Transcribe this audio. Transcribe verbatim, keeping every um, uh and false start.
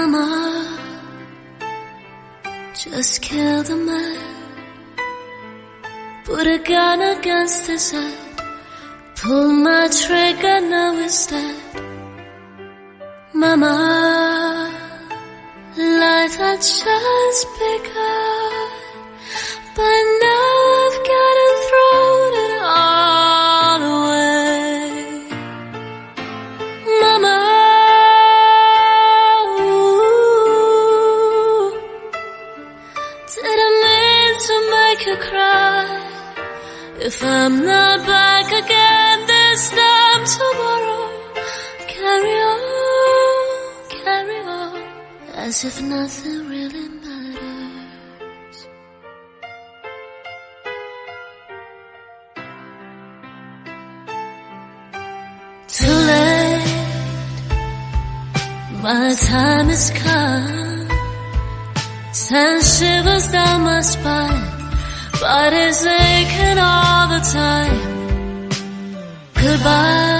Mama, just kill the man. Put a gun against his head. Pull my trigger, now he's dead. Mama, life had just begun, but now I've got to throw it all away. Mama, ooh, didn't mean to make you cry. If I'm not back again this time tomorrow, carry on, carry on, as if nothing really matters. Too late, my time is come. Send shivers down my spine. Body's aching all the time. Goodbye.